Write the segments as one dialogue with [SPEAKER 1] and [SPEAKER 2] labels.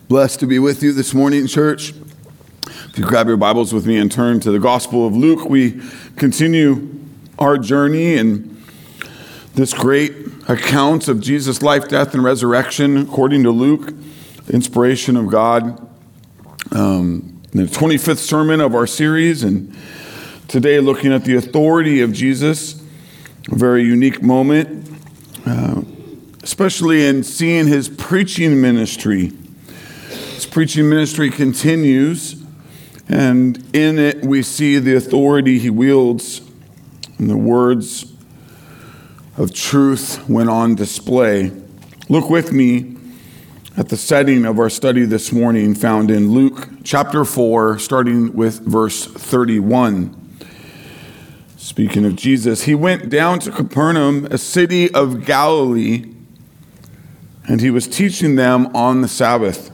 [SPEAKER 1] Blessed to be with you this morning, church. If you grab your Bibles with me and turn to the Gospel of Luke, we continue our journey in this great account of Jesus' life, death, and resurrection, according to Luke, the inspiration of God. The 25th sermon of our series, and today looking at the authority of Jesus, a very unique moment, especially in seeing his preaching ministry. His preaching ministry continues, and in it we see the authority he wields, and the words of truth went on display. Look with me at the setting of our study this morning, found in Luke chapter 4, starting with verse 31. Speaking of Jesus, he went down to Capernaum, a city of Galilee, and he was teaching them on the Sabbath.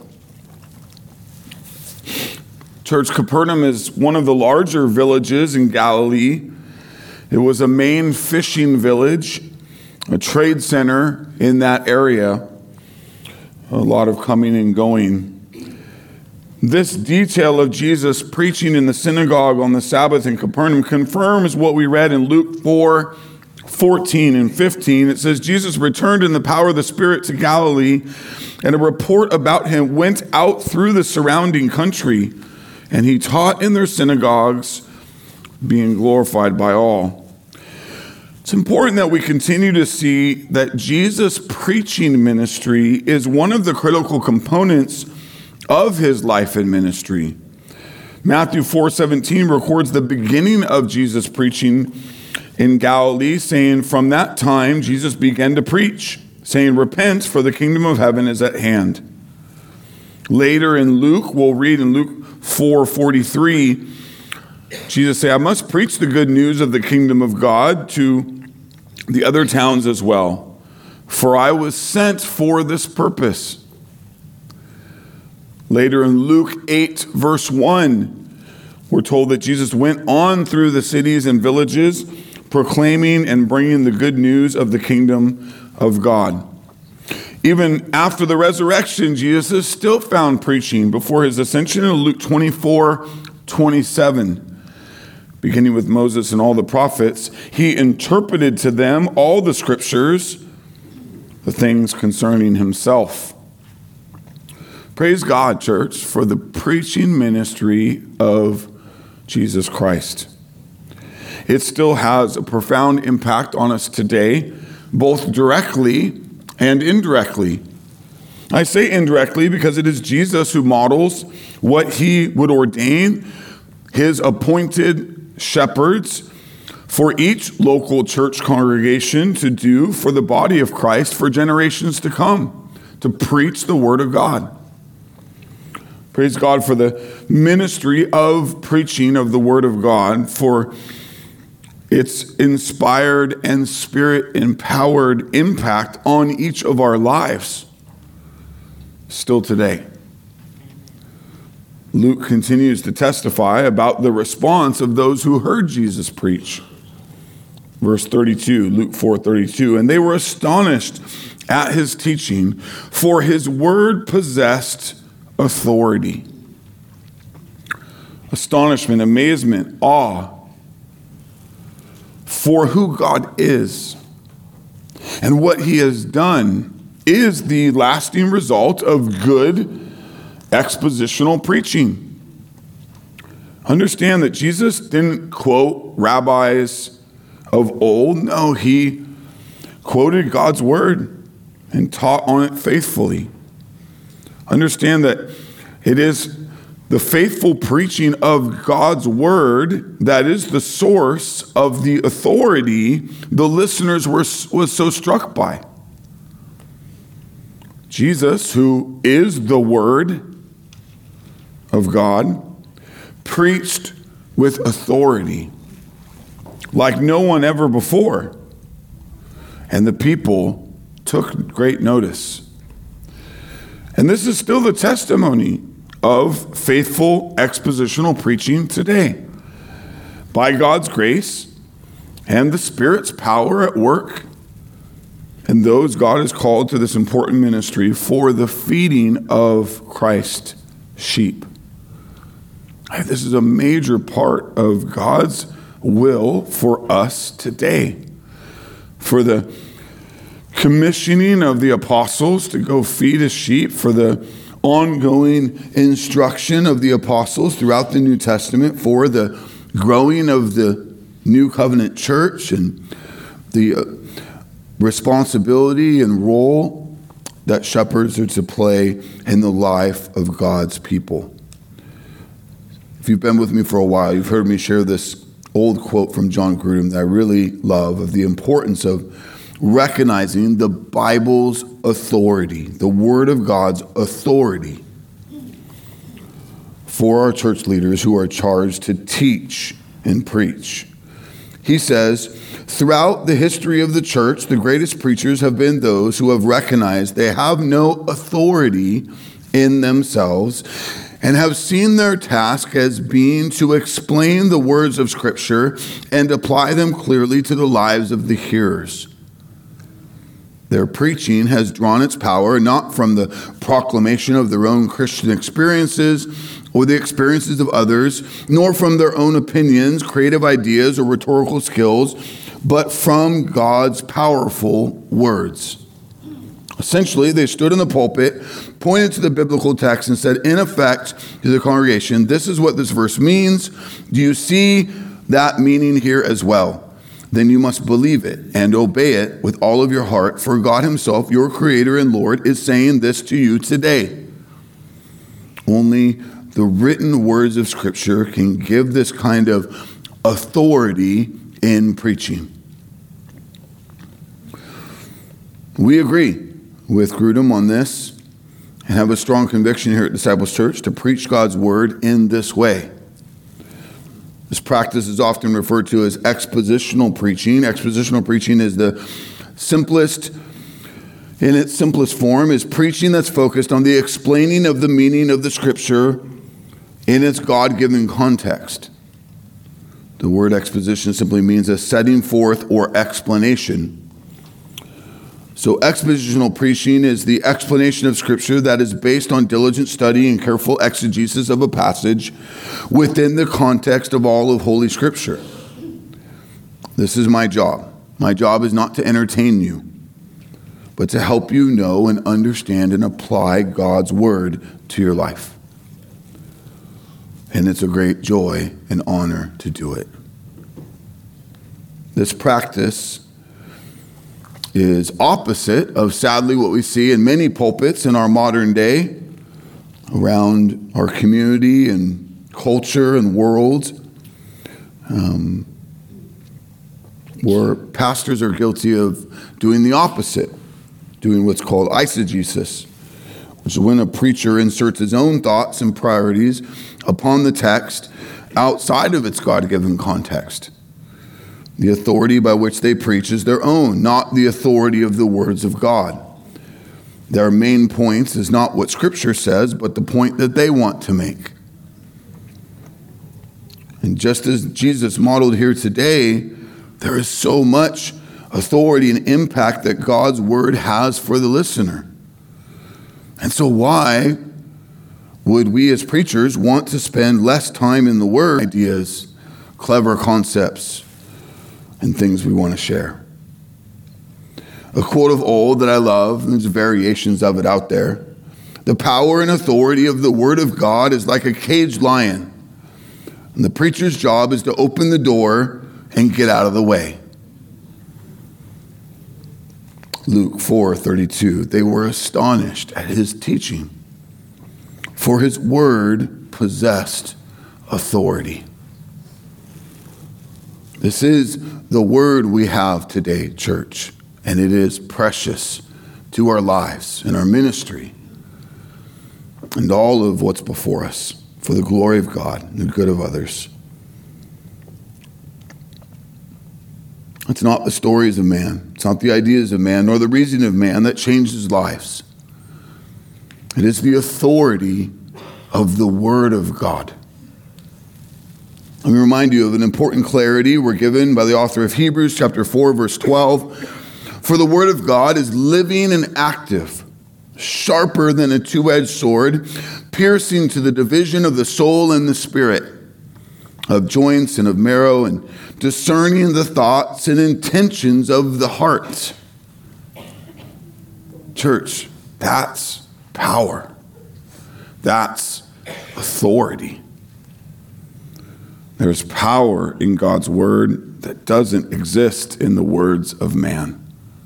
[SPEAKER 1] Church, Capernaum is one of the larger villages in Galilee. It was a main fishing village, a trade center in that area. A lot of coming and going. This detail of Jesus preaching in the synagogue on the Sabbath in Capernaum confirms what we read in Luke 4:14 and 15. It says, Jesus returned in the power of the Spirit to Galilee, and a report about him went out through the surrounding country, and he taught in their synagogues, being glorified by all. It's important that we continue to see that Jesus' preaching ministry is one of the critical components of his life and ministry. Matthew 4:17 records the beginning of Jesus' preaching in Galilee, saying, from that time Jesus began to preach, saying, repent, for the kingdom of heaven is at hand. Later in Luke, we'll read in Luke 4:43, Jesus said, I must preach the good news of the kingdom of God to the other towns as well, for I was sent for this purpose. Later in Luke 8, verse 1, we're told that Jesus went on through the cities and villages, proclaiming and bringing the good news of the kingdom of God. Even after the resurrection, Jesus is still found preaching before his ascension in Luke 24:27. Beginning with Moses and all the prophets, he interpreted to them all the scriptures, the things concerning himself. Praise God, church, for the preaching ministry of Jesus Christ. It still has a profound impact on us today, both directly and indirectly. I say indirectly because it is Jesus who models what he would ordain his appointed shepherds for each local church congregation to do for the body of Christ for generations to come, to preach the word of God. Praise God for the ministry of preaching of the word of God, for its inspired and spirit-empowered impact on each of our lives still today. Luke continues to testify about the response of those who heard Jesus preach. Verse 32, Luke 4:32, and they were astonished at his teaching, for his word possessed authority. Astonishment, amazement, awe for who God is and what he has done is the lasting result of good expositional preaching. Understand that Jesus didn't quote rabbis of old. No, he quoted God's word and taught on it faithfully. Understand that it is the faithful preaching of God's word that is the source of the authority the listeners was so struck by. Jesus, who is the word of God, preached with authority like no one ever before. And the people took great notice. And this is still the testimony of faithful expositional preaching today. By God's grace and the Spirit's power at work, and those God has called to this important ministry for the feeding of Christ's sheep. This is a major part of God's will for us today. For the commissioning of the apostles to go feed his sheep, for the ongoing instruction of the apostles throughout the New Testament, for the growing of the New Covenant church, and the responsibility and role that shepherds are to play in the life of God's people. If you've been with me for a while, you've heard me share this old quote from John Grudem that I really love, of the importance of recognizing the Bible's authority, the Word of God's authority for our church leaders who are charged to teach and preach. He says, throughout the history of the church, the greatest preachers have been those who have recognized they have no authority in themselves and have seen their task as being to explain the words of Scripture and apply them clearly to the lives of the hearers. Their preaching has drawn its power not from the proclamation of their own Christian experiences or the experiences of others, nor from their own opinions, creative ideas, or rhetorical skills, but from God's powerful words. Essentially, they stood in the pulpit, pointed to the biblical text, and said, in effect, to the congregation, this is what this verse means. Do you see that meaning here as well? Then you must believe it and obey it with all of your heart, for God himself, your creator and Lord, is saying this to you today. Only the written words of Scripture can give this kind of authority in preaching. We agree with Grudem on this and have a strong conviction here at Disciples Church to preach God's word in this way. This practice is often referred to as expositional preaching. Expositional preaching is the simplest, in its simplest form, is preaching that's focused on the explaining of the meaning of the Scripture in its God-given context. The word exposition simply means a setting forth or explanation. So expositional preaching is the explanation of Scripture that is based on diligent study and careful exegesis of a passage within the context of all of Holy Scripture. This is my job. My job is not to entertain you, but to help you know and understand and apply God's word to your life. And it's a great joy and honor to do it. This practice is opposite of, sadly, what we see in many pulpits in our modern day around our community and culture and world, where pastors are guilty of doing the opposite, doing what's called eisegesis, which is when a preacher inserts his own thoughts and priorities upon the text outside of its God-given context. The authority by which they preach is their own, not the authority of the words of God. Their main points is not what Scripture says, but the point that they want to make. And just as Jesus modeled here today, there is so much authority and impact that God's word has for the listener. And so why would we as preachers want to spend less time in the word, ideas, clever concepts, and things we want to share? A quote of old that I love, and there's variations of it out there. The power and authority of the word of God is like a caged lion, and the preacher's job is to open the door and get out of the way. Luke 4:32, they were astonished at his teaching, for his word possessed authority. This is the word we have today, church, and it is precious to our lives and our ministry and all of what's before us for the glory of God and the good of others. It's not the stories of man, it's not the ideas of man, nor the reasoning of man that changes lives. It is the authority of the Word of God. Let me remind you of an important clarity we're given by the author of Hebrews chapter 4, verse 12. For the word of God is living and active, sharper than a two-edged sword, piercing to the division of the soul and the spirit, of joints and of marrow, and discerning the thoughts and intentions of the heart. Church, that's power. That's authority. There's power in God's word that doesn't exist in the words of man.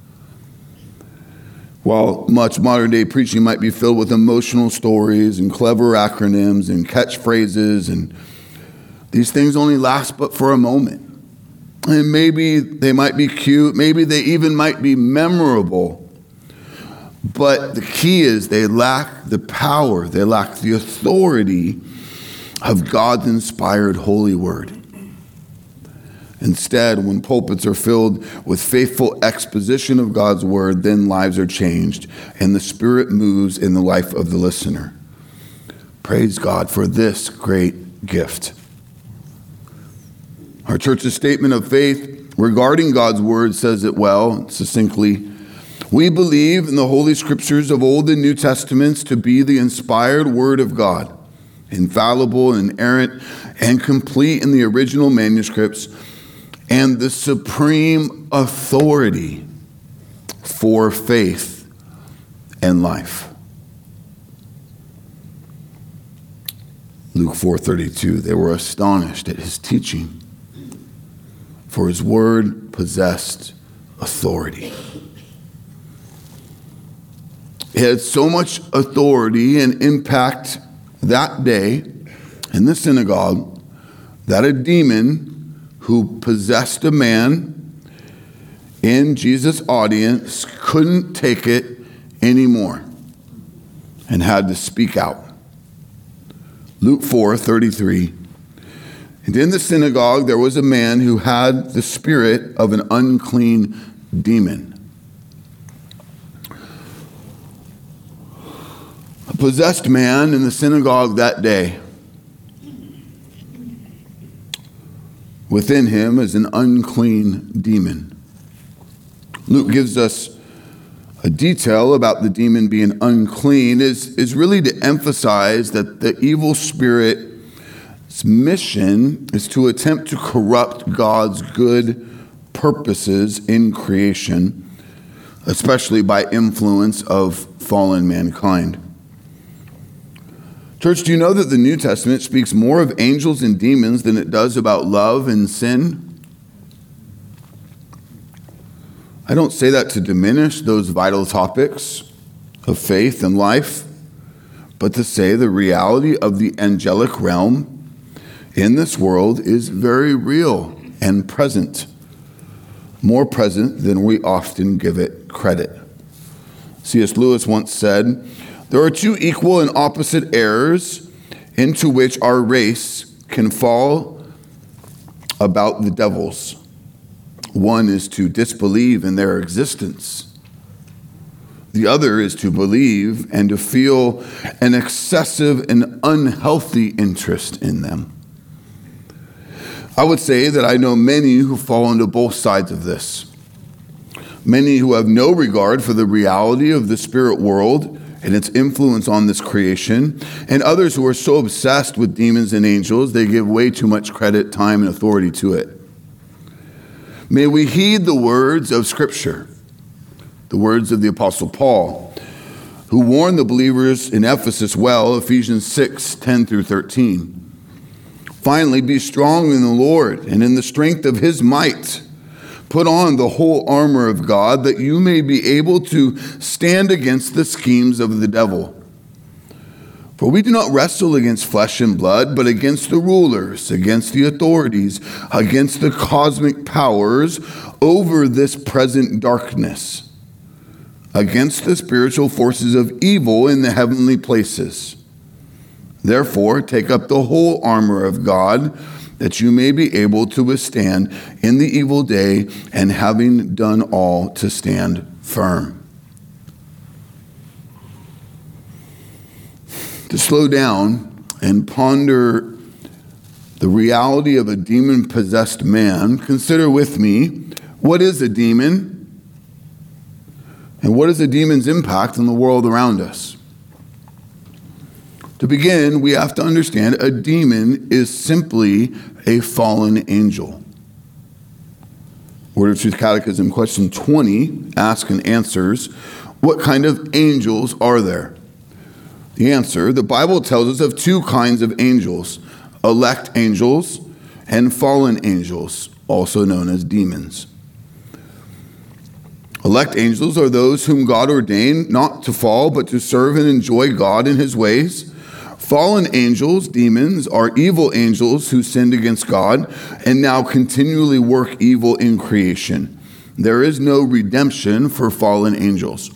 [SPEAKER 1] While much modern day preaching might be filled with emotional stories and clever acronyms and catchphrases, and these things only last but for a moment. And maybe they might be cute, maybe they even might be memorable. But the key is they lack the power, they lack the authority of God's inspired holy word. Instead, when pulpits are filled with faithful exposition of God's word, then lives are changed and the Spirit moves in the life of the listener. Praise God for this great gift. Our church's statement of faith regarding God's word says it well, succinctly. We believe in the Holy Scriptures of Old and New Testaments to be the inspired word of God, infallible and inerrant and complete in the original manuscripts, and the supreme authority for faith and life. Luke 4:32, they were astonished at his teaching, for his word possessed authority. It had so much authority and impact that day in the synagogue that a demon who possessed a man in Jesus' audience couldn't take it anymore and had to speak out. Luke 4:33. And in the synagogue there was a man who had the spirit of an unclean demon. A possessed man in the synagogue that day. Within him is an unclean demon. Luke gives us a detail about the demon being unclean is really to emphasize that the evil spirit's mission is to attempt to corrupt God's good purposes in creation, especially by influence of fallen mankind. Church, do you know that the New Testament speaks more of angels and demons than it does about love and sin? I don't say that to diminish those vital topics of faith and life, but to say the reality of the angelic realm in this world is very real and present, more present than we often give it credit. C.S. Lewis once said, there are two equal and opposite errors into which our race can fall about the devils. One is to disbelieve in their existence. The other is to believe and to feel an excessive and unhealthy interest in them. I would say that I know many who fall into both sides of this. Many who have no regard for the reality of the spirit world and its influence on this creation, and others who are so obsessed with demons and angels, they give way too much credit, time, and authority to it. May we heed the words of Scripture, the words of the Apostle Paul, who warned the believers in Ephesus well, Ephesians 6:10-13. Finally, be strong in the Lord and in the strength of his might. Put on the whole armor of God, that you may be able to stand against the schemes of the devil. For we do not wrestle against flesh and blood, but against the rulers, against the authorities, against the cosmic powers over this present darkness, against the spiritual forces of evil in the heavenly places. Therefore, take up the whole armor of God, that you may be able to withstand in the evil day, and having done all, to stand firm. To slow down and ponder the reality of a demon-possessed man, consider with me, what is a demon? And what is a demon's impact on the world around us? To begin, we have to understand a demon is simply a fallen angel. Word of Truth Catechism, question 20, asks and answers, what kind of angels are there? The answer, the Bible tells us of two kinds of angels, elect angels and fallen angels, also known as demons. Elect angels are those whom God ordained not to fall, but to serve and enjoy God in his ways. Fallen angels, demons, are evil angels who sinned against God and now continually work evil in creation. There is no redemption for fallen angels.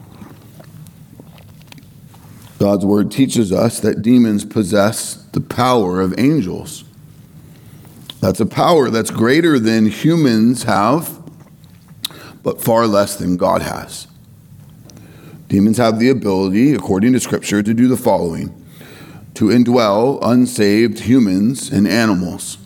[SPEAKER 1] God's word teaches us that demons possess the power of angels. That's a power that's greater than humans have, but far less than God has. Demons have the ability, according to Scripture, to do the following: to indwell unsaved humans and animals,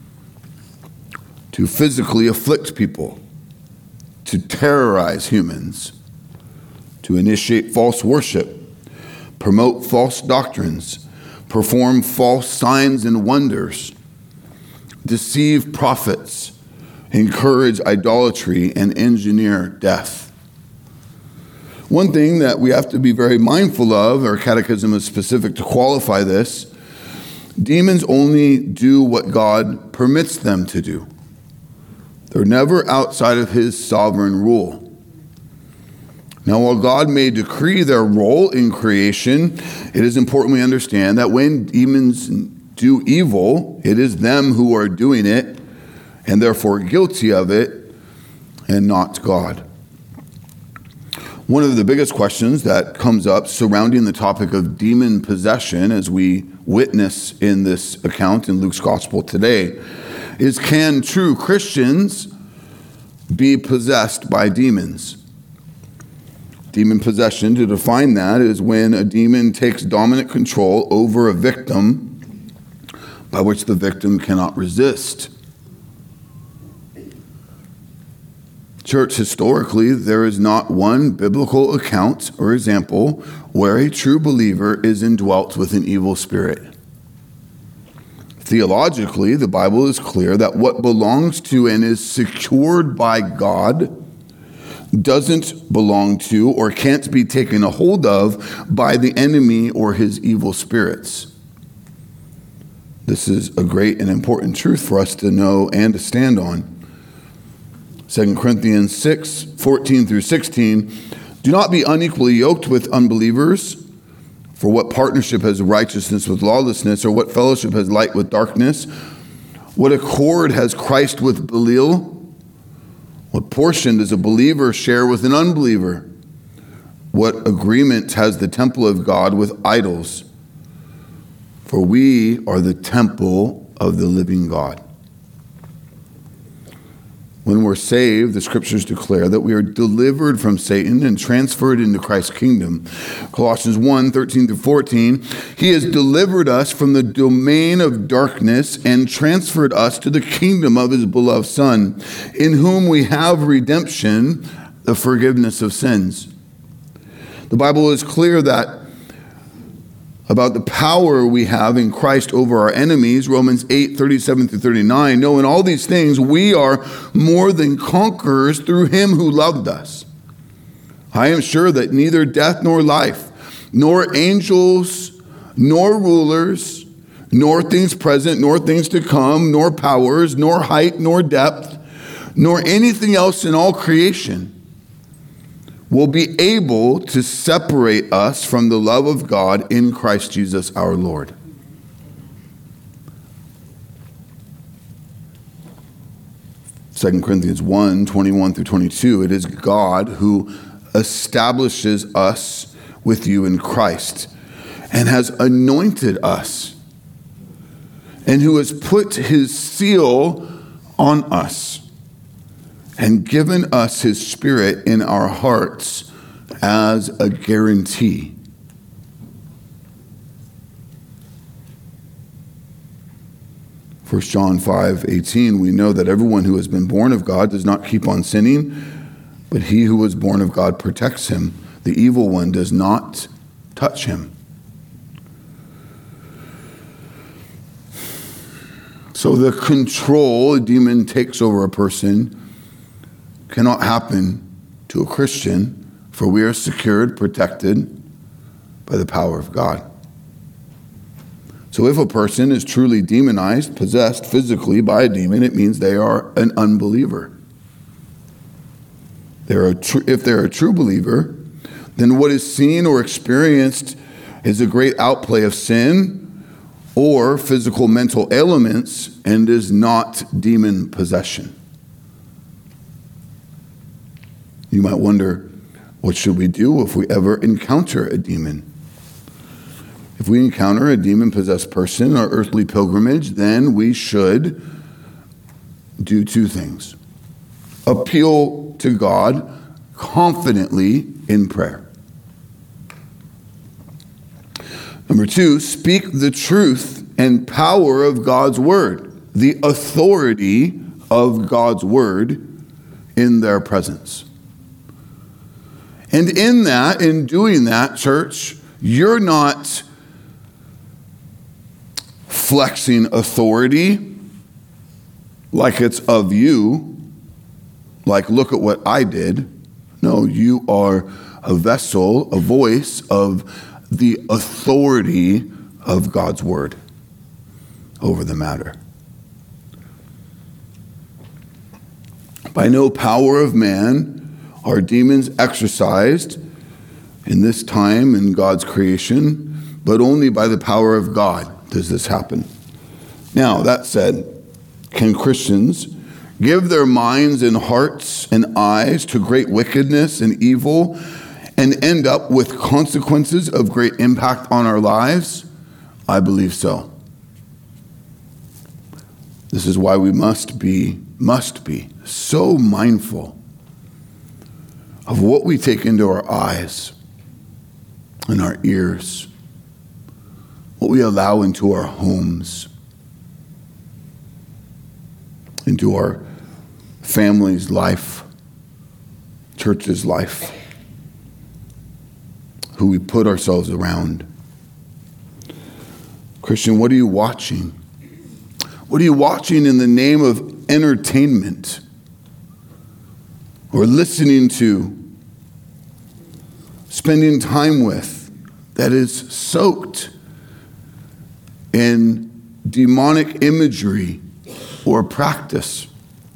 [SPEAKER 1] to physically afflict people, to terrorize humans, to initiate false worship, promote false doctrines, perform false signs and wonders, deceive prophets, encourage idolatry, and engineer death. One thing that we have to be very mindful of, our catechism is specific to qualify this, demons only do what God permits them to do. They're never outside of his sovereign rule. Now, while God may decree their role in creation, it is important we understand that when demons do evil, it is them who are doing it and therefore guilty of it and not God. One of the biggest questions that comes up surrounding the topic of demon possession, as we witness in this account in Luke's gospel today, is can true Christians be possessed by demons? Demon possession, to define that, is when a demon takes dominant control over a victim by which the victim cannot resist. Church, historically, there is not one biblical account or example where a true believer is indwelt with an evil spirit. Theologically, the Bible is clear that what belongs to and is secured by God doesn't belong to or can't be taken a hold of by the enemy or his evil spirits. This is a great and important truth for us to know and to stand on. 2 Corinthians 6, 14 through 16, do not be unequally yoked with unbelievers, for what partnership has righteousness with lawlessness, or what fellowship has light with darkness? What accord has Christ with Belial? What portion does a believer share with an unbeliever? What agreement has the temple of God with idols? For we are the temple of the living God. When we're saved, the scriptures declare that we are delivered from Satan and transferred into Christ's kingdom. Colossians 1, 13 through 14, he has delivered us from the domain of darkness and transferred us to the kingdom of his beloved Son, in whom we have redemption, the forgiveness of sins. The Bible is clear that about the power we have in Christ over our enemies, Romans 8, 37 through 39. No, in all these things, we are more than conquerors through him who loved us. I am sure that neither death nor life, nor angels, nor rulers, nor things present, nor things to come, nor powers, nor height, nor depth, nor anything else in all creation will be able to separate us from the love of God in Christ Jesus our Lord. Second Corinthians 1, 21 through 22, it is God who establishes us with you in Christ and has anointed us and who has put his seal on us and given us his Spirit in our hearts as a guarantee. First John 5:18, we know that everyone who has been born of God does not keep on sinning, But he who was born of God protects him. The evil one does not touch him. So the control a demon takes over a person cannot happen to a Christian, for we are secured, protected by the power of God. So if a person is truly demonized, possessed physically by a demon, it means they are an unbeliever. If they're a true believer, then what is seen or experienced is a great outplay of sin or physical mental ailments and is not demon possession. You might wonder, what should we do if we ever encounter a demon? If we encounter a demon-possessed person in our earthly pilgrimage, then we should do two things. Appeal to God confidently in prayer. Number two, speak the truth and power of God's word, the authority of God's word in their presence. And in doing that, church, you're not flexing authority like it's of you, like, look at what I did. No, you are a vessel, a voice of the authority of God's word over the matter. By no power of man are demons exercised in this time in God's creation, but only by the power of God does this happen. Now, that said, can Christians give their minds and hearts and eyes to great wickedness and evil and end up with consequences of great impact on our lives? I believe so. This is why we must be so mindful of what we take into our eyes and our ears, what we allow into our homes, into our family's life, church's life, who we put ourselves around. Christian, what are you watching? What are you watching in the name of entertainment or listening to, spending time with, that is soaked in demonic imagery or practice?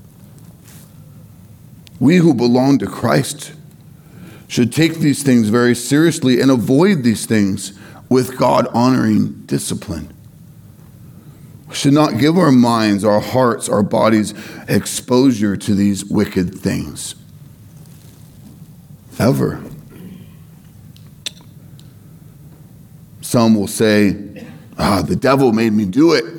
[SPEAKER 1] We who belong to Christ should take these things very seriously and avoid these things with God-honoring discipline. We should not give our minds, our hearts, our bodies exposure to these wicked things. Ever. Some will say, the devil made me do it.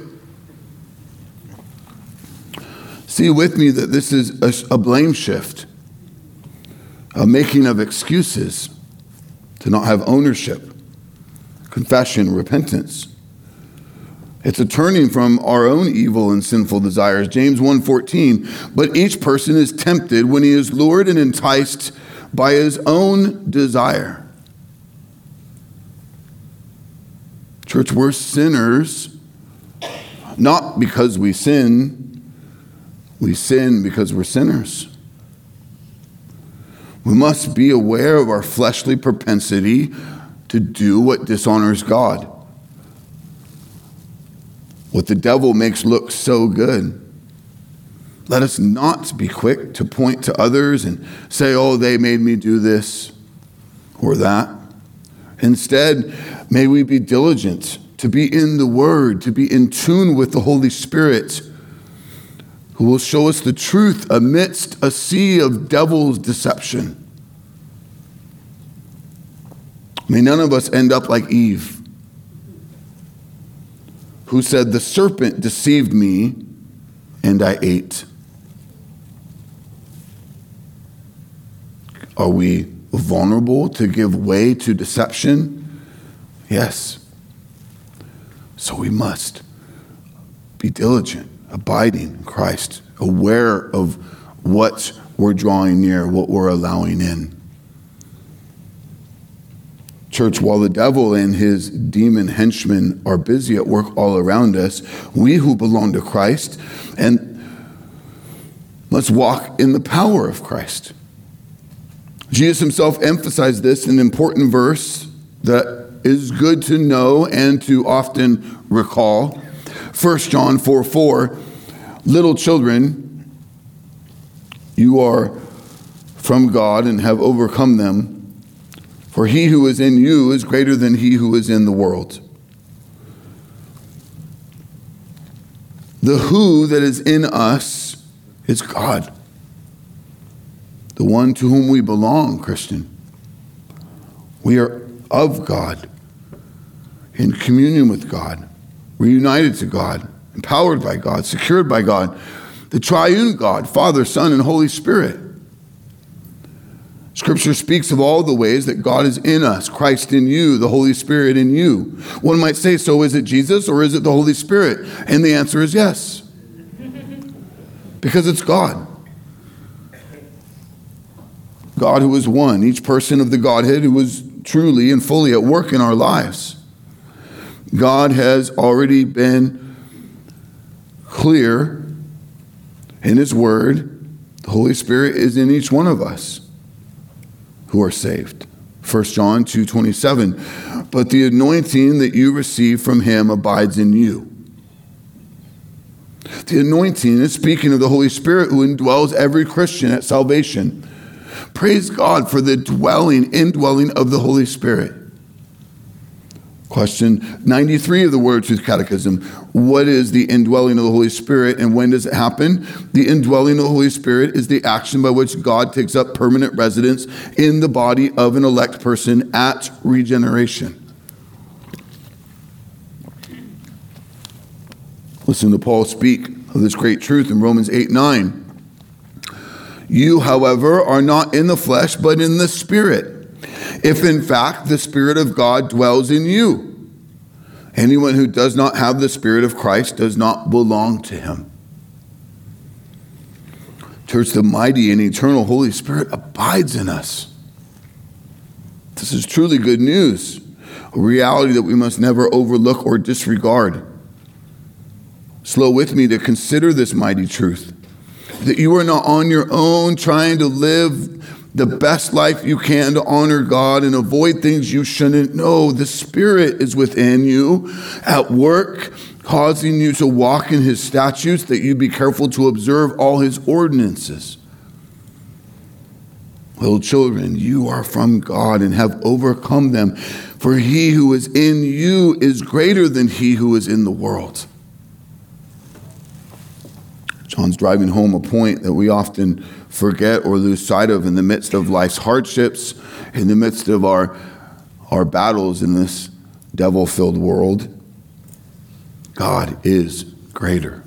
[SPEAKER 1] See with me that this is a blame shift, a making of excuses to not have ownership, confession, repentance. It's a turning from our own evil and sinful desires. James 1:14, but each person is tempted when he is lured and enticed by his own desire. Church, we're sinners, not because we sin because we're sinners. We must be aware of our fleshly propensity to do what dishonors God, what the devil makes look so good. Let us not be quick to point to others and say, oh, they made me do this or that. Instead, may we be diligent to be in the Word, to be in tune with the Holy Spirit, who will show us the truth amidst a sea of devil's deception. May none of us end up like Eve, who said, the serpent deceived me and I ate. Are we vulnerable to give way to deception? Yes. So we must be diligent, abiding in Christ, aware of what we're drawing near, what we're allowing in. Church, while the devil and his demon henchmen are busy at work all around us, we who belong to Christ, and let's walk in the power of Christ. Jesus himself emphasized this in an important verse that is good to know and to often recall. 1 John 4:4, little children, you are from God and have overcome them. For he who is in you is greater than he who is in the world. The who that is in us is God, the one to whom we belong, Christian. We are of God, in communion with God, reunited to God, empowered by God, secured by God, the triune God, Father, Son, and Holy Spirit. Scripture speaks of all the ways that God is in us, Christ in you, the Holy Spirit in you. One might say, so is it Jesus or is it the Holy Spirit? And the answer is yes. Because it's God. God who is one, each person of the Godhead who is truly and fully at work in our lives. God has already been clear in his word. The Holy Spirit is in each one of us who are saved. 1 John 2:27. But the anointing that you receive from him abides in you. The anointing is speaking of the Holy Spirit who indwells every Christian at salvation. Praise God for the indwelling of the Holy Spirit. Question 93 of the Word Truth Catechism. What is the indwelling of the Holy Spirit and when does it happen? The indwelling of the Holy Spirit is the action by which God takes up permanent residence in the body of an elect person at regeneration. Listen to Paul speak of this great truth in Romans 8:9. You, however, are not in the flesh, but in the Spirit, if in fact the Spirit of God dwells in you. Anyone who does not have the Spirit of Christ does not belong to him. Church, the mighty and eternal Holy Spirit abides in us. This is truly good news, a reality that we must never overlook or disregard. Slow with me to consider this mighty truth, that you are not on your own trying to live the best life you can to honor God and avoid things you shouldn't know. The Spirit is within you at work, causing you to walk in his statutes, that you be careful to observe all his ordinances. Little children, you are from God and have overcome them, for he who is in you is greater than he who is in the world. John's driving home a point that we often forget or lose sight of in the midst of life's hardships, in the midst of our battles in this devil-filled world. God is greater.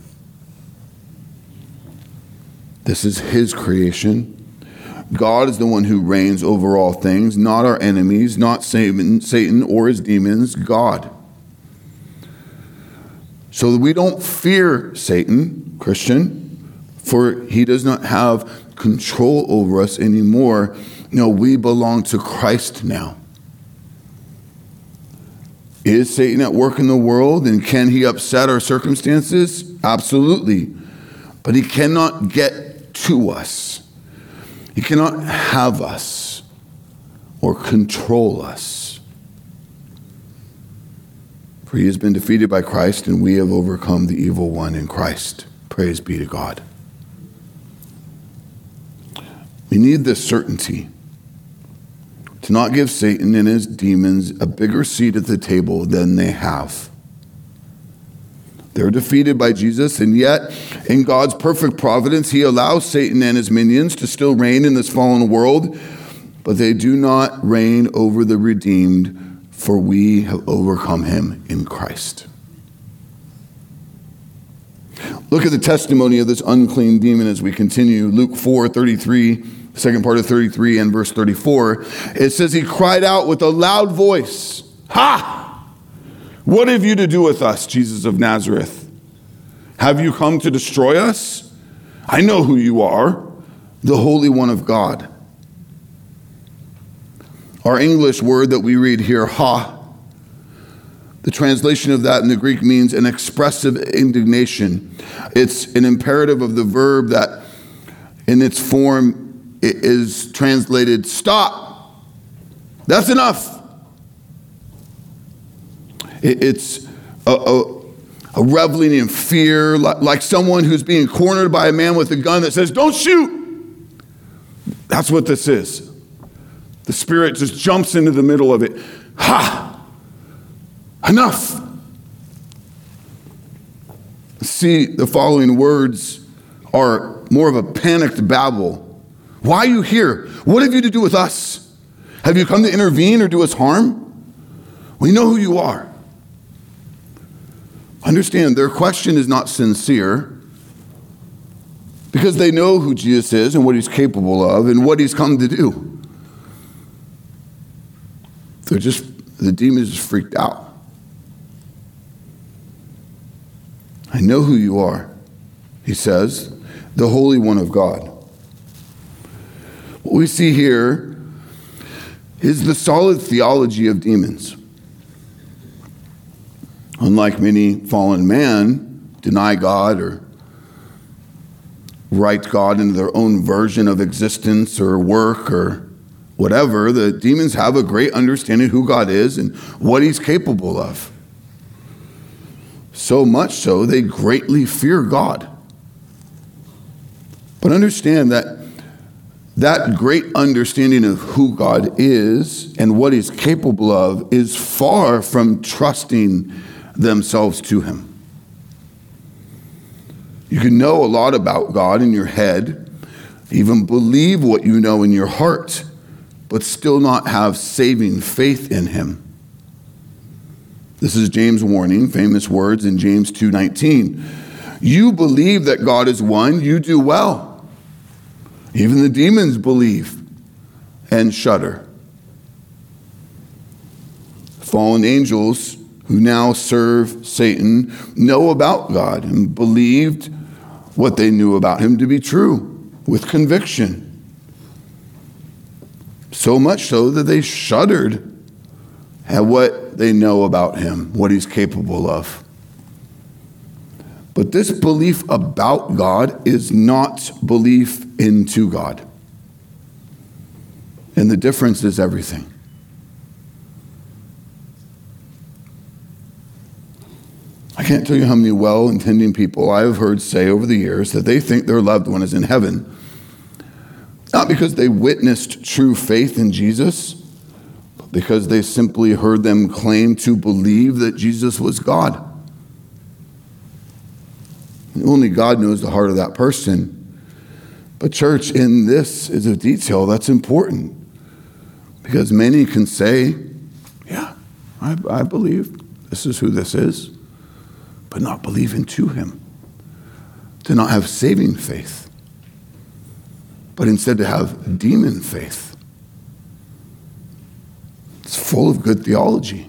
[SPEAKER 1] This is his creation. God is the one who reigns over all things, not our enemies, not Satan or his demons, God. So that we don't fear Satan, Christian, for he does not have control over us anymore. No, we belong to Christ now. Is Satan at work in the world, and can he upset our circumstances? Absolutely. But he cannot get to us. He cannot have us or control us. For he has been defeated by Christ, and we have overcome the evil one in Christ. Praise be to God. We need this certainty to not give Satan and his demons a bigger seat at the table than they have. They're defeated by Jesus, and yet in God's perfect providence, he allows Satan and his minions to still reign in this fallen world, but they do not reign over the redeemed, for we have overcome him in Christ. Look at the testimony of this unclean demon as we continue. Luke 4:33, second part of 33 and verse 34. It says, he cried out with a loud voice, "Ha! What have you to do with us, Jesus of Nazareth? Have you come to destroy us? I know who you are, the Holy One of God. Our English word that we read here, ha, the translation of that in the Greek means an expressive indignation. It's an imperative of the verb that in its form is translated stop. That's enough. It's a reveling in fear, like someone who's being cornered by a man with a gun that says, don't shoot. That's what this is. The Spirit just jumps into the middle of it. Ha! Enough! See, the following words are more of a panicked babble. Why are you here? What have you to do with us? Have you come to intervene or do us harm? We know who you are. Understand, their question is not sincere because they know who Jesus is and what he's capable of and what he's come to do. The demon is just freaked out. I know who you are, he says, the Holy One of God. What we see here is the solid theology of demons. Unlike many fallen men deny God or write God into their own version of existence or work or whatever, the demons have a great understanding of who God is and what he's capable of. So much so, they greatly fear God. But understand that great understanding of who God is and what he's capable of is far from trusting themselves to him. You can know a lot about God in your head, even believe what you know in your heart, but still not have saving faith in him. This is James' warning, famous words in James 2:19. You believe that God is one, you do well. Even the demons believe and shudder. Fallen angels who now serve Satan know about God and believed what they knew about him to be true with conviction. So much so that they shuddered at what they know about him, what he's capable of. But this belief about God is not belief into God. And the difference is everything. I can't tell you how many well-intending people I have heard say over the years that they think their loved one is in heaven, not because they witnessed true faith in Jesus, but because they simply heard them claim to believe that Jesus was God. Only God knows the heart of that person. But church, in this is a detail that's important, because many can say, yeah, I believe this is who this is, but not believe into him, to not have saving faith, but instead to have demon faith. It's full of good theology.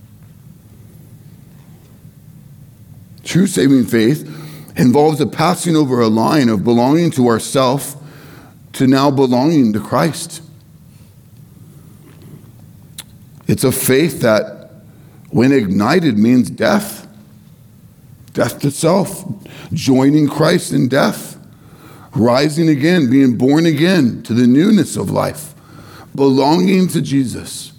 [SPEAKER 1] True saving faith involves a passing over a line of belonging to ourself to now belonging to Christ. It's a faith that, when ignited, means death to self, joining Christ in death, rising again, being born again to the newness of life, belonging to Jesus.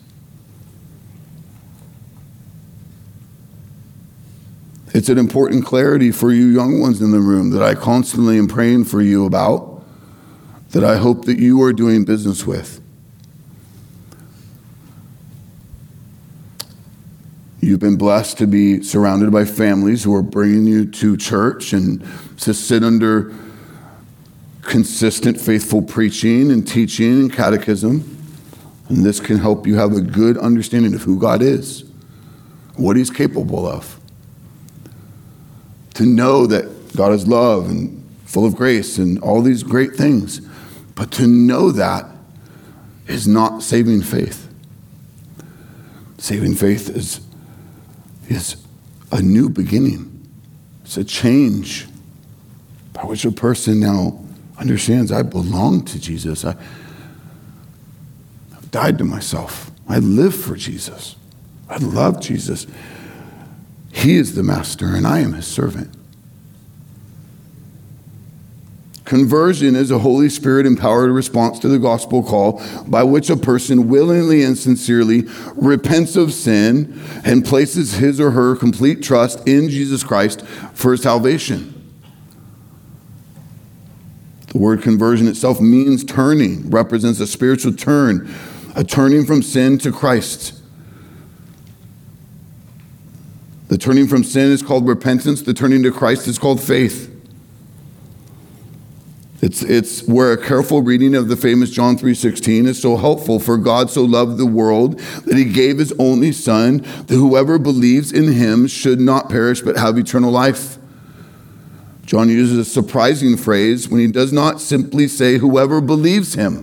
[SPEAKER 1] It's an important clarity for you young ones in the room that I constantly am praying for you about, that I hope that you are doing business with. You've been blessed to be surrounded by families who are bringing you to church and to sit under consistent, faithful preaching and teaching and catechism. And this can help you have a good understanding of who God is, what he's capable of. To know that God is love and full of grace and all these great things. But to know that is not saving faith. Saving faith is a new beginning. It's a change by which a person now understands I belong to Jesus. I've died to myself. I live for Jesus. I love Jesus. He is the master and I am his servant. Conversion is a Holy Spirit empowered response to the gospel call by which a person willingly and sincerely repents of sin and places his or her complete trust in Jesus Christ for salvation. The word conversion itself means turning, represents a spiritual turn, a turning from sin to Christ. The turning from sin is called repentance. The turning to Christ is called faith. It's where a careful reading of the famous John 3:16 is so helpful. For God so loved the world that he gave his only son, that whoever believes in him should not perish but have eternal life. John uses a surprising phrase when he does not simply say whoever believes him.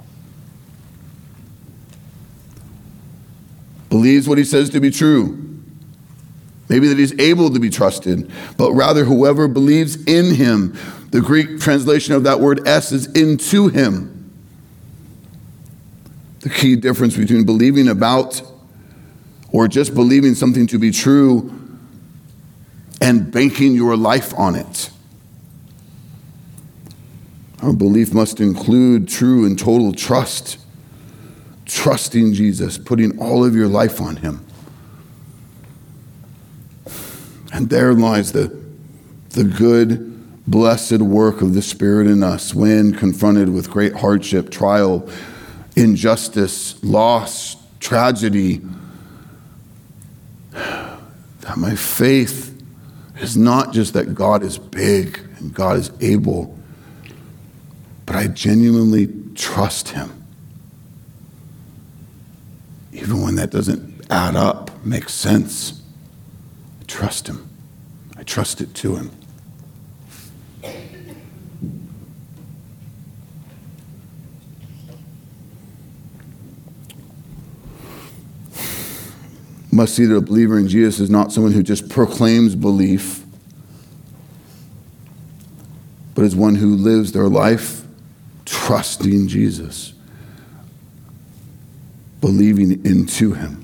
[SPEAKER 1] Believes what he says to be true. Maybe that he's able to be trusted, but rather whoever believes in him. The Greek translation of that word "s" is into him. The key difference between believing about or just believing something to be true and banking your life on it. Our belief must include true and total trust. Trusting Jesus, putting all of your life on him. And there lies the good, blessed work of the Spirit in us when confronted with great hardship, trial, injustice, loss, tragedy. That my faith is not just that God is big and God is able, but I genuinely trust him. Even when that doesn't add up, make sense. I trust him. I trust it to him. Must see that a believer in Jesus is not someone who just proclaims belief, but is one who lives their life trusting Jesus, believing into him.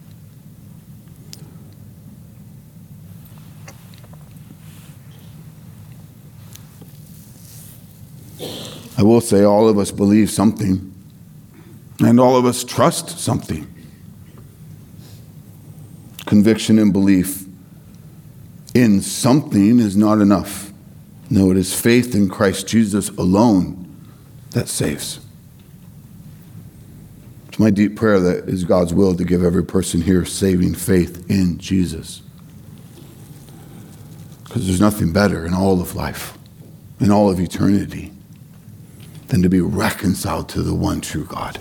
[SPEAKER 1] I will say all of us believe something, and all of us trust something. Conviction and belief in something is not enough. No, it is faith in Christ Jesus alone that saves. It's my deep prayer that is God's will to give every person here saving faith in Jesus. Because there's nothing better in all of life, in all of eternity, than to be reconciled to the one true God.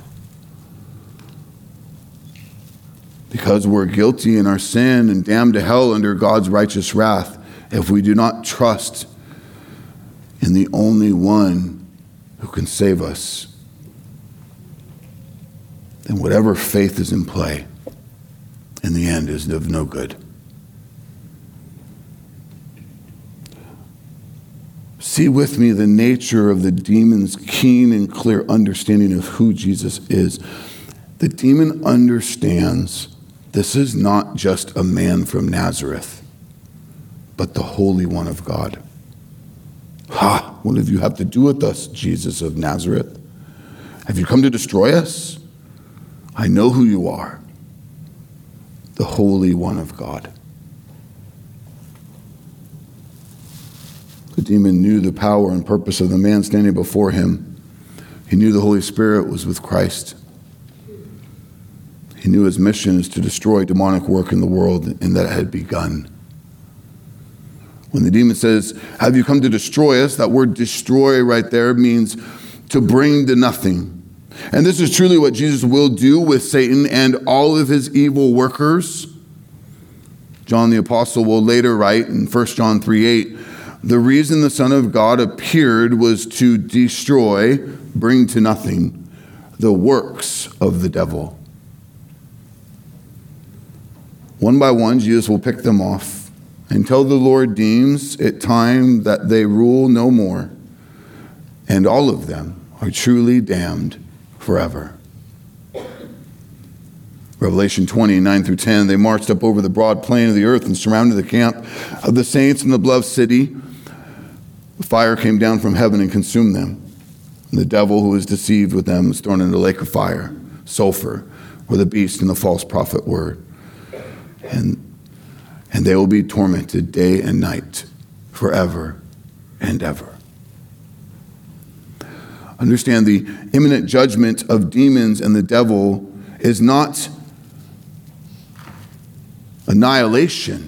[SPEAKER 1] Because we're guilty in our sin and damned to hell under God's righteous wrath, if we do not trust in the only one who can save us, then whatever faith is in play, in the end, is of no good. See with me the nature of the demon's keen and clear understanding of who Jesus is. The demon understands this is not just a man from Nazareth, but the Holy One of God. Ha! What have you have to do with us, Jesus of Nazareth? Have you come to destroy us? I know who you are, the Holy One of God. The demon knew the power and purpose of the man standing before him. He knew the Holy Spirit was with Christ. He knew his mission is to destroy demonic work in the world, and that it had begun. When the demon says, have you come to destroy us? That word destroy right there means to bring to nothing. And this is truly what Jesus will do with Satan and all of his evil workers. John the Apostle will later write in 1 John 3:8, the reason the Son of God appeared was to destroy, bring to nothing, the works of the devil. One by one, Jesus will pick them off until the Lord deems it time that they rule no more. and all of them are truly damned forever. Revelation 20:9-10, they marched up over the broad plain of the earth and surrounded the camp of the saints in the beloved city. The fire came down from heaven and consumed them. And the devil who was deceived with them was thrown into the lake of fire, sulfur, where the beast and the false prophet were. And they will be tormented day and night forever and ever. Understand, the imminent judgment of demons and the devil is not annihilation,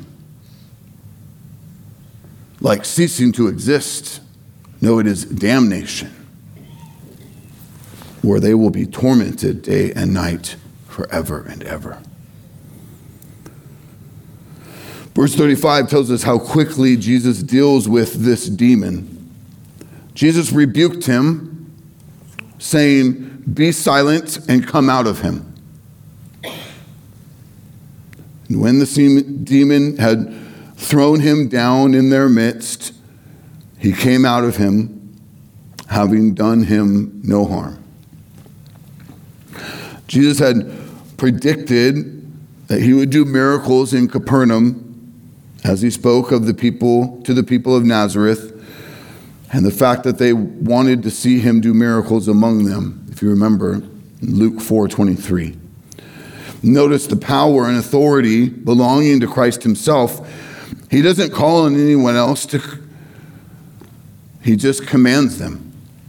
[SPEAKER 1] like ceasing to exist. No, it is damnation, where they will be tormented day and night forever and ever. Verse 35 tells us how quickly Jesus deals with this demon. Jesus rebuked him, saying, "Be silent and come out of him." And when the demon had thrown him down in their midst, he came out of him, having done him no harm. Jesus had predicted that he would do miracles in Capernaum as he spoke of the people to the people of Nazareth, and the fact that they wanted to see him do miracles among them, if you remember, in Luke 4:23. Notice the power and authority belonging to Christ himself. He doesn't call on anyone else he just commands them.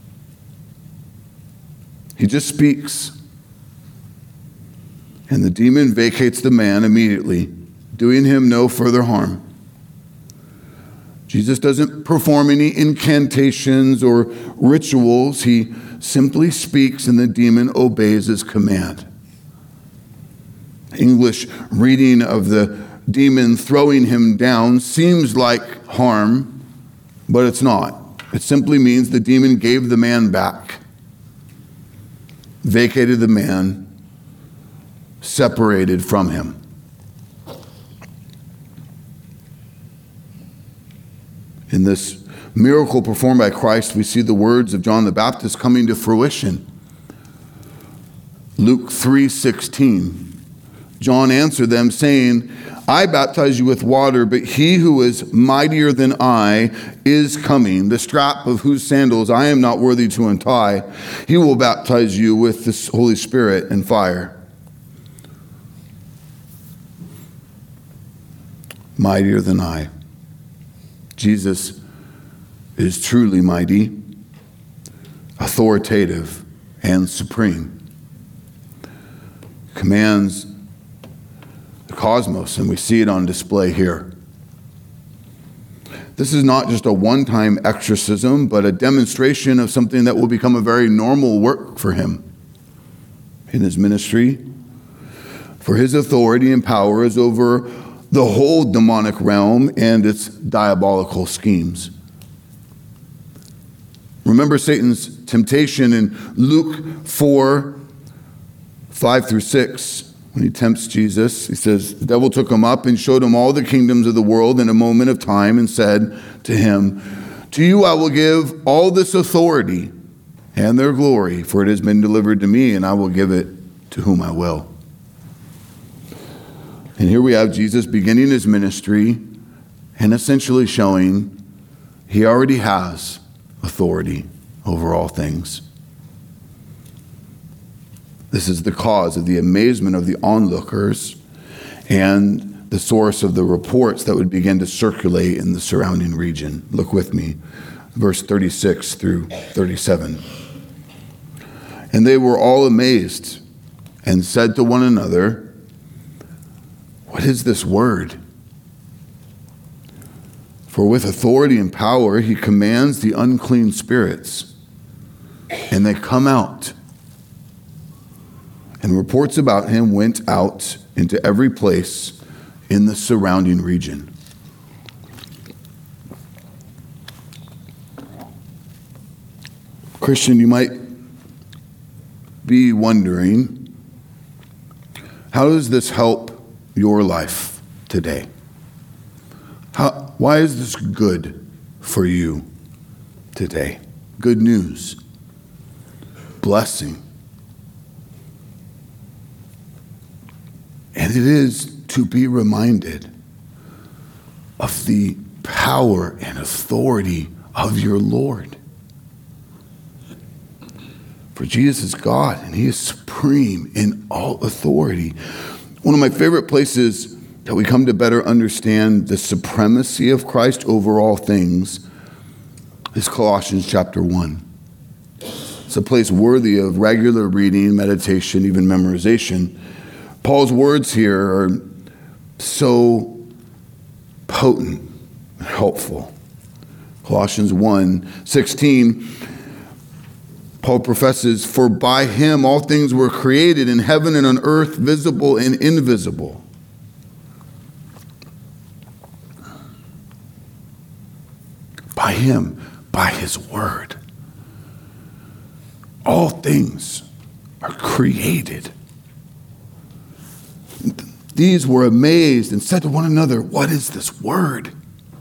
[SPEAKER 1] He just speaks. And the demon vacates the man immediately, doing him no further harm. Jesus doesn't perform any incantations or rituals. He simply speaks and the demon obeys his command. English reading of the demon throwing him down seems like harm, but it's not. It simply means the demon gave the man back, vacated the man, separated from him. In this miracle performed by Christ, we see the words of John the Baptist coming to fruition. Luke 3:16. John answered them, saying, "I baptize you with water, but he who is mightier than I is coming, the strap of whose sandals I am not worthy to untie. He will baptize you with the Holy Spirit and fire." Mightier than I. Jesus is truly mighty, authoritative, and supreme. Commands the cosmos, and we see it on display here. This is not just a one-time exorcism, but a demonstration of something that will become a very normal work for him in his ministry. For his authority and power is over the whole demonic realm and its diabolical schemes. Remember Satan's temptation in Luke 4:5-6. When he tempts Jesus, he says, the devil took him up and showed him all the kingdoms of the world in a moment of time and said to him, "To you I will give all this authority and their glory, for it has been delivered to me, and I will give it to whom I will." And here we have Jesus beginning his ministry and essentially showing he already has authority over all things. This is the cause of the amazement of the onlookers and the source of the reports that would begin to circulate in the surrounding region. Look with me, verse 36-37. And they were all amazed and said to one another, "What is this word? For with authority and power he commands the unclean spirits, and they come out." And reports about him went out into every place in the surrounding region. Christian, you might be wondering, how does this help your life today? Why is this good for you today? good news, blessing. And it is to be reminded of the power and authority of your Lord. For Jesus is God, and he is supreme in all authority. One of my favorite places that we come to better understand the supremacy of Christ over all things is Colossians chapter 1. It's a place worthy of regular reading, meditation, even memorization. Paul's words here are so potent and helpful. Colossians 1:16, Paul professes, "For by him all things were created in heaven and on earth, visible and invisible." By him, by his word, all things are created. These were amazed and said to one another, "What is this word?"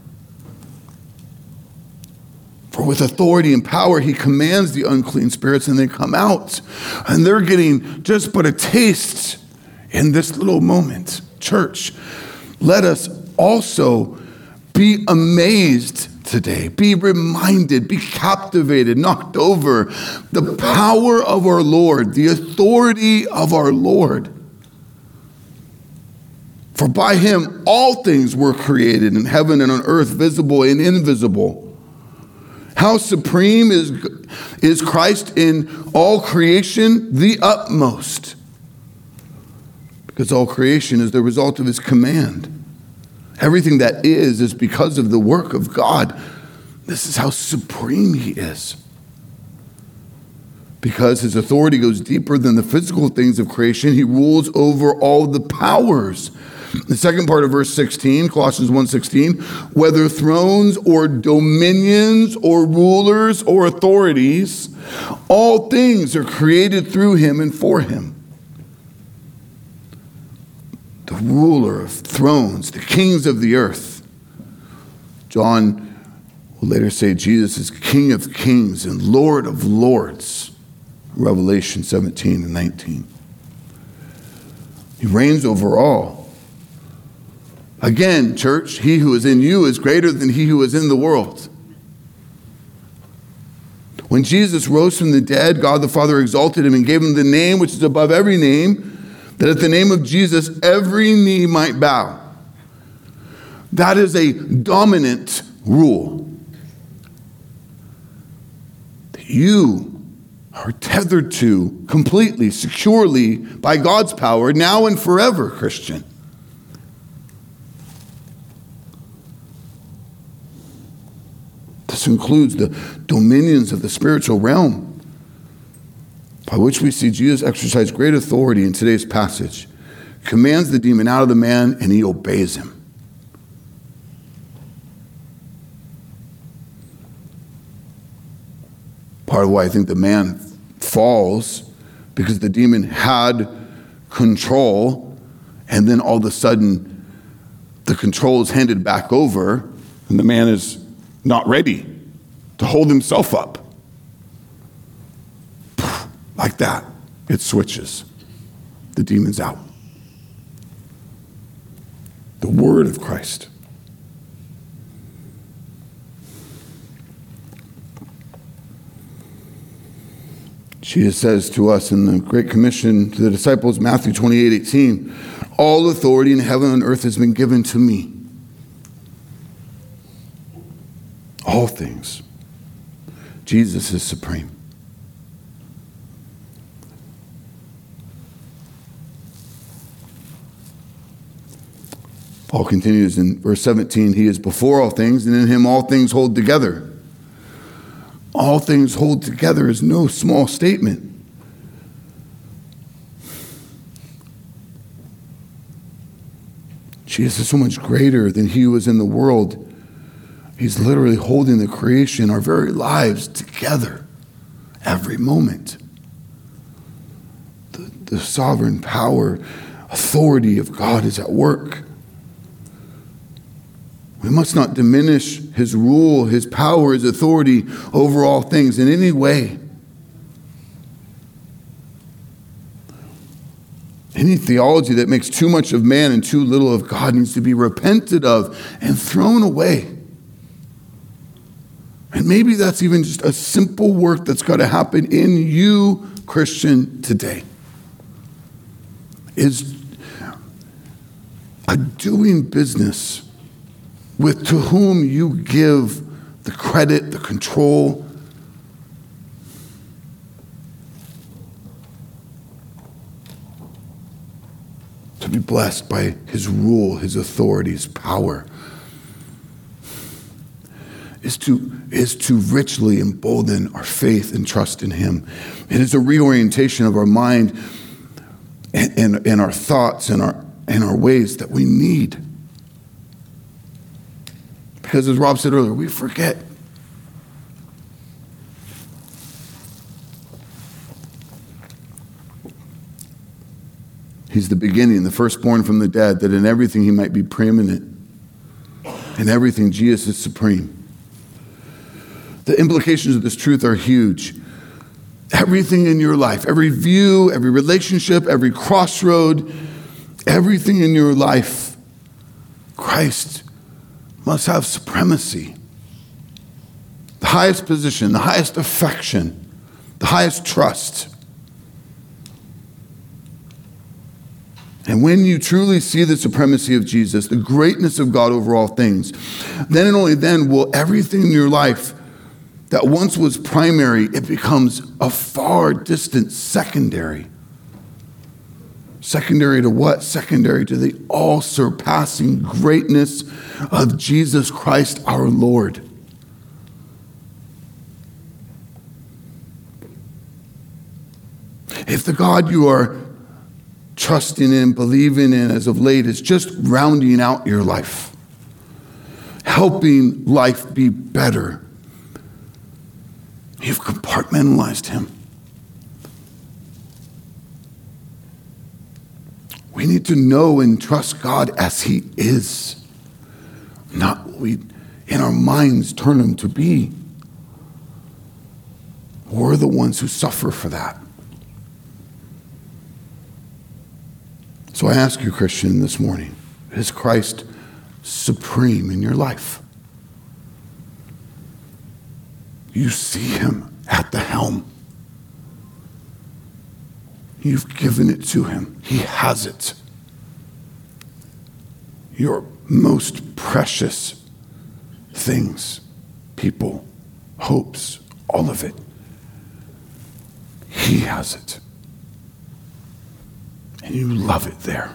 [SPEAKER 1] For with authority and power, he commands the unclean spirits and they come out. And they're getting just but a taste in this little moment. Church, let us also be amazed today. Be reminded, be captivated, knocked over. The power of our Lord, the authority of our Lord. For by him all things were created in heaven and on earth, visible and invisible. How supreme is Christ in all creation? The utmost. Because all creation is the result of his command. Everything that is because of the work of God. This is how supreme he is. Because his authority goes deeper than the physical things of creation, he rules over all the powers. The second part of verse 16, Colossians 1:16, whether thrones or dominions or rulers or authorities, all things are created through him and for him. The ruler of thrones, the kings of the earth. John will later say Jesus is King of kings and Lord of lords. Revelation 17 and 19. He reigns over all. Again, church, he who is in you is greater than he who is in the world. When Jesus rose from the dead, God the Father exalted him and gave him the name which is above every name, that at the name of Jesus every knee might bow. That is a dominant rule. That you are tethered to completely, securely by God's power now and forever, Christian. This includes the dominions of the spiritual realm, by which we see Jesus exercise great authority in today's passage. Commands the demon out of the man, and he obeys him. Part of why I think the man falls, because the demon had control, and then all of a sudden the control is handed back over, and the man is not ready to hold himself up. Like that, it switches. The demon's out. The word of Christ. Jesus says to us in the Great Commission to the disciples, Matthew 28:18, all authority in heaven and earth has been given to me. All things. Jesus is supreme. Paul continues in verse 17, he is before all things, and in him all things hold together. All things hold together is no small statement. Jesus is so much greater than he who was in the world. He's literally holding the creation, our very lives, together every moment. The sovereign power, authority of God is at work. We must not diminish his rule, his power, his authority over all things in any way. Any theology that makes too much of man and too little of God needs to be repented of and thrown away. And maybe that's even just a simple work that's got to happen in you, Christian, today. Is a doing business with to whom you give the credit, the control. To be blessed by his rule, his authority, his power. Is to richly embolden our faith and trust in him. It is a reorientation of our mind and our thoughts and our ways that we need. Because as Rob said earlier, we forget. He's the beginning, the firstborn from the dead, that in everything he might be preeminent. In everything, Jesus is supreme. The implications of this truth are huge. Everything in your life, every view, every relationship, every crossroad, everything in your life, Christ must have supremacy. The highest position, the highest affection, the highest trust. And when you truly see the supremacy of Jesus, the greatness of God over all things, then and only then will everything in your life that once was primary, it becomes a far distant secondary. Secondary to what? Secondary to the all-surpassing greatness of Jesus Christ our Lord. If the God you are trusting in, believing in as of late is just rounding out your life, helping life be better, you've compartmentalized him. We need to know and trust God as he is, not what we in our minds turn him to be. We're the ones who suffer for that. So I ask you, Christian, this morning, is Christ supreme in your life? You see him at the helm. You've given it to him. He has it. Your most precious things, people, hopes, all of it. He has it. And you love it there.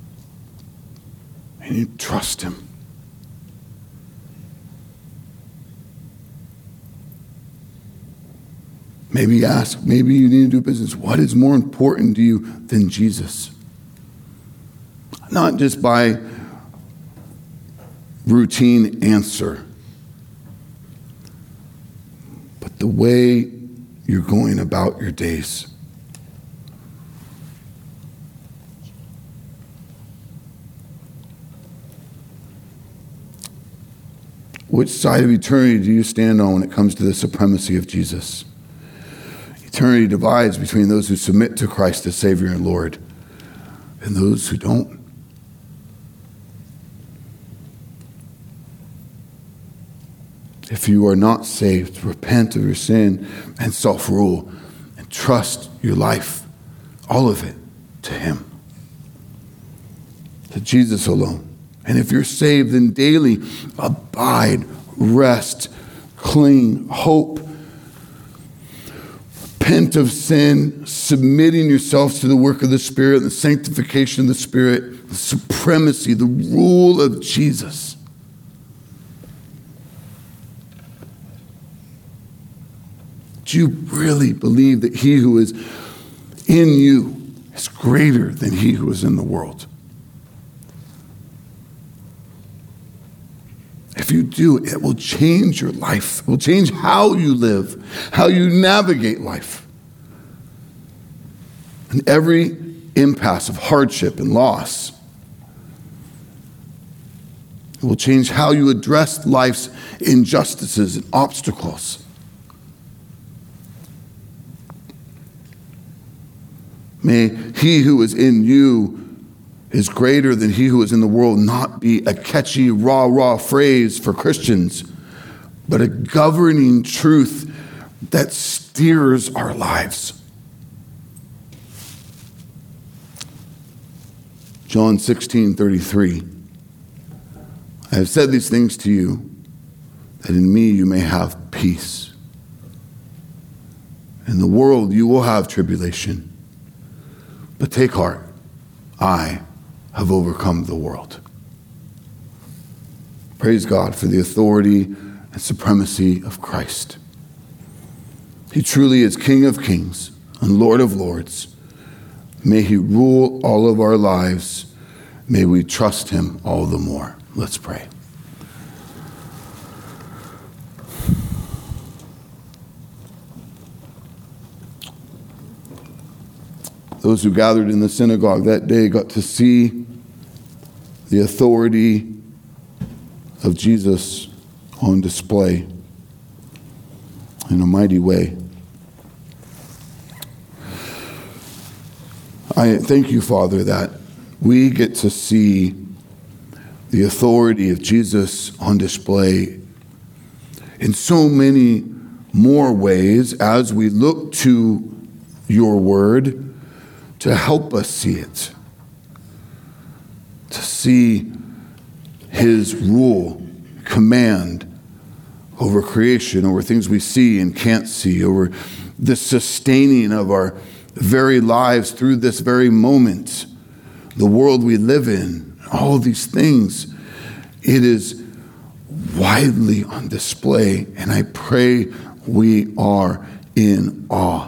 [SPEAKER 1] And you trust him. Maybe you need to do business. What is more important to you than Jesus? Not just by routine answer, but the way you're going about your days. Which side of eternity do you stand on when it comes to the supremacy of Jesus? Eternity divides between those who submit to Christ as Savior and Lord and those who don't. If you are not saved, repent of your sin and self-rule and trust your life, all of it, to him, to Jesus alone. And if you're saved, then daily abide, rest, cling, hope, repent of sin, submitting yourselves to the work of the Spirit, the sanctification of the Spirit, the supremacy, the rule of Jesus. Do you really believe that he who is in you is greater than he who is in the world? If you do, it will change your life. It will change how you live, how you navigate life. And every impasse of hardship and loss, It will change how you address life's injustices and obstacles. May he who is in you is greater than he who is in the world not be a catchy, rah-rah phrase for Christians, but a governing truth that steers our lives. John 16:33. I have said these things to you, that in me you may have peace. In the world you will have tribulation, but take heart, I have overcome the world. Praise God for the authority and supremacy of Christ. He truly is King of kings and Lord of lords. May he rule all of our lives. May we trust him all the more. Let's pray. Those who gathered in the synagogue that day got to see the authority of Jesus on display in a mighty way. I thank you, Father, that we get to see the authority of Jesus on display in so many more ways as we look to your word to help us see it, to see his rule, command over creation, over things we see and can't see, over the sustaining of our very lives through this very moment, the world we live in, all these things. It is widely on display, and I pray we are in awe.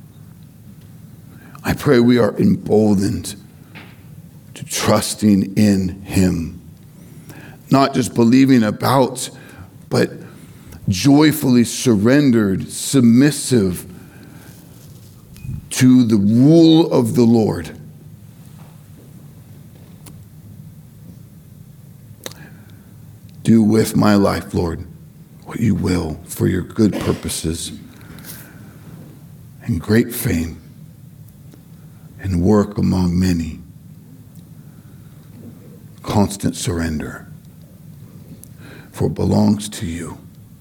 [SPEAKER 1] I pray we are emboldened to trusting in him. Not just believing about, but joyfully surrendered, submissive to the rule of the Lord. Do with my life, Lord, what you will for your good purposes and great fame and work among many. Constant surrender, for it belongs to you.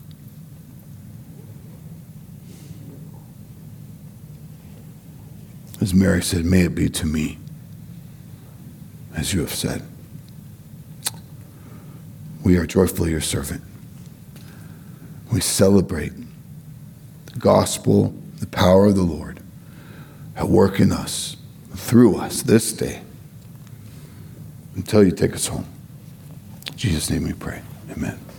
[SPEAKER 1] As Mary said, may it be to me, as you have said. We are joyfully your servant. We celebrate the gospel, the power of the Lord at work in us, through us this day, until you take us home. In Jesus' name we pray. Amen.